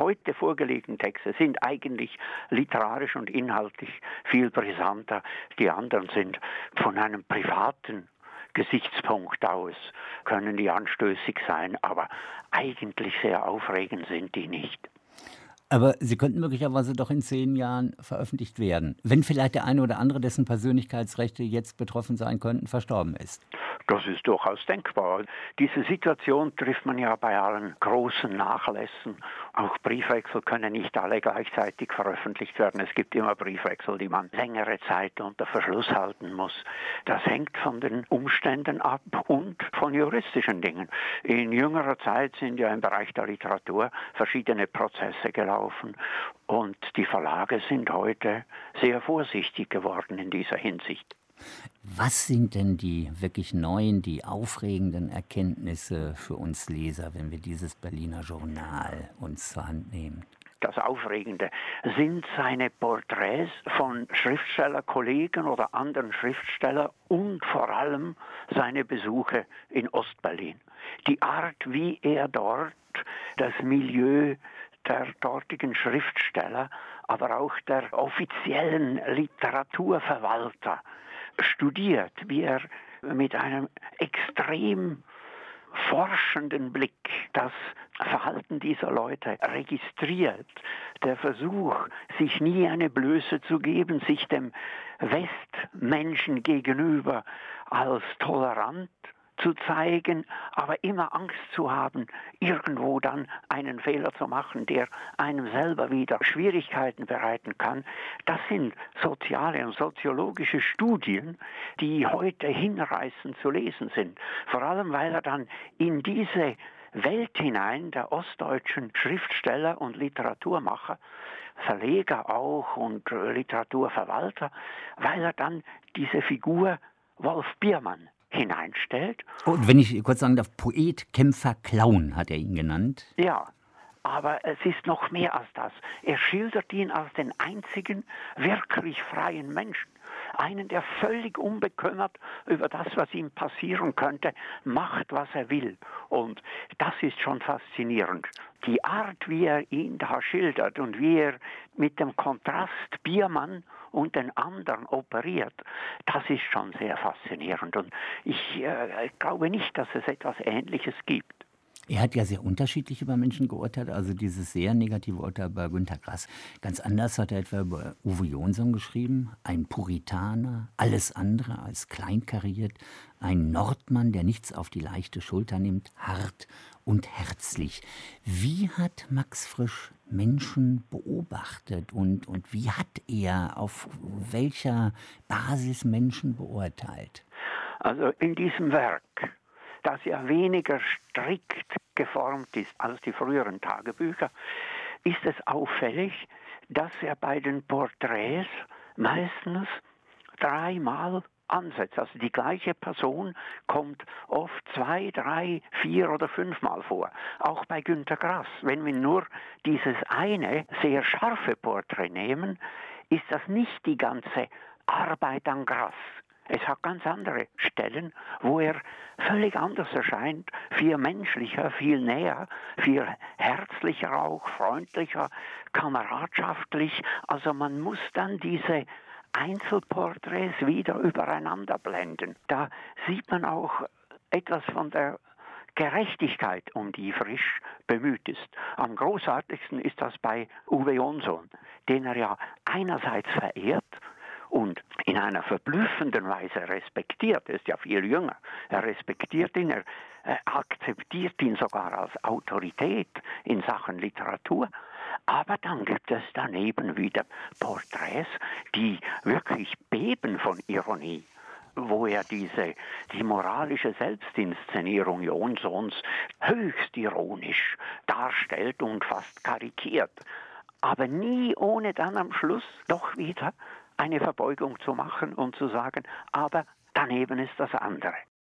heute vorgelegten Texte sind eigentlich literarisch und inhaltlich viel brisanter. Die anderen sind von einem privaten Gesichtspunkt aus, können die anstößig sein, aber eigentlich sehr aufregend sind die nicht. Aber sie könnten möglicherweise doch in 10 Jahren veröffentlicht werden, wenn vielleicht der eine oder andere, dessen Persönlichkeitsrechte jetzt betroffen sein könnten, verstorben ist. Das ist durchaus denkbar. Diese Situation trifft man ja bei allen großen Nachlässen. Auch Briefwechsel können nicht alle gleichzeitig veröffentlicht werden. Es gibt immer Briefwechsel, die man längere Zeit unter Verschluss halten muss. Das hängt von den Umständen ab und von juristischen Dingen. In jüngerer Zeit sind ja im Bereich der Literatur verschiedene Prozesse gelaufen und die Verlage sind heute sehr vorsichtig geworden in dieser Hinsicht. Was sind denn die wirklich neuen, die aufregenden Erkenntnisse für uns Leser, wenn wir dieses Berliner Journal uns zur Hand nehmen? Das Aufregende sind seine Porträts von Schriftstellerkollegen oder anderen Schriftstellern und vor allem seine Besuche in Ostberlin. Die Art, wie er dort das Milieu der dortigen Schriftsteller, aber auch der offiziellen Literaturverwalter studiert, wie er mit einem extrem forschenden Blick das Verhalten dieser Leute registriert. Der Versuch, sich nie eine Blöße zu geben, sich dem Westmenschen gegenüber als tolerant zu zeigen, aber immer Angst zu haben, irgendwo dann einen Fehler zu machen, der einem selber wieder Schwierigkeiten bereiten kann. Das sind soziale und soziologische Studien, die heute hinreißend zu lesen sind. Vor allem, weil er dann in diese Welt hinein der ostdeutschen Schriftsteller und Literaturmacher, Verleger auch und Literaturverwalter, weil er dann diese Figur Wolf Biermann hineinstellt. Und wenn ich kurz sagen darf, Poet, Kämpfer, Clown hat er ihn genannt. Ja, aber es ist noch mehr als das. Er schildert ihn als den einzigen wirklich freien Menschen. Einen, der völlig unbekümmert über das, was ihm passieren könnte, macht, was er will. Und das ist schon faszinierend. Die Art, wie er ihn da schildert und wie er mit dem Kontrast Biermann und den anderen operiert, das ist schon sehr faszinierend. Und ich glaube nicht, dass es etwas Ähnliches gibt. Er hat ja sehr unterschiedlich über Menschen geurteilt, also dieses sehr negative Urteil bei Günter Grass. Ganz anders hat er etwa über Uwe Jonsson geschrieben, ein Puritaner, alles andere als kleinkariert, ein Nordmann, der nichts auf die leichte Schulter nimmt, hart und herzlich. Wie hat Max Frisch Menschen beobachtet und wie hat er auf welcher Basis Menschen beurteilt? Also in diesem Werk, das ja weniger strikt geformt ist als die früheren Tagebücher, ist es auffällig, dass er bei den Porträts meistens 3-mal ansetzt. Also die gleiche Person kommt oft 2, 3, 4 oder 5-mal vor. Auch bei Günter Grass. Wenn wir nur dieses eine sehr scharfe Porträt nehmen, ist das nicht die ganze Arbeit an Grass. Es hat ganz andere Stellen, wo er völlig anders erscheint, viel menschlicher, viel näher, viel herzlicher auch, freundlicher, kameradschaftlich. Also man muss dann diese Einzelporträts wieder übereinander blenden. Da sieht man auch etwas von der Gerechtigkeit, um die Frisch bemüht ist. Am großartigsten ist das bei Uwe Jonsson, den er ja einerseits verehrt und in einer verblüffenden Weise respektiert. Er ist ja viel jünger. Er respektiert ihn, er akzeptiert ihn sogar als Autorität in Sachen Literatur. Aber dann gibt es daneben wieder Porträts, die wirklich beben von Ironie, wo er die moralische Selbstinszenierung Jonssons höchst ironisch darstellt und fast karikiert. Aber nie ohne dann am Schluss doch wieder eine Verbeugung zu machen und zu sagen, aber daneben ist das andere.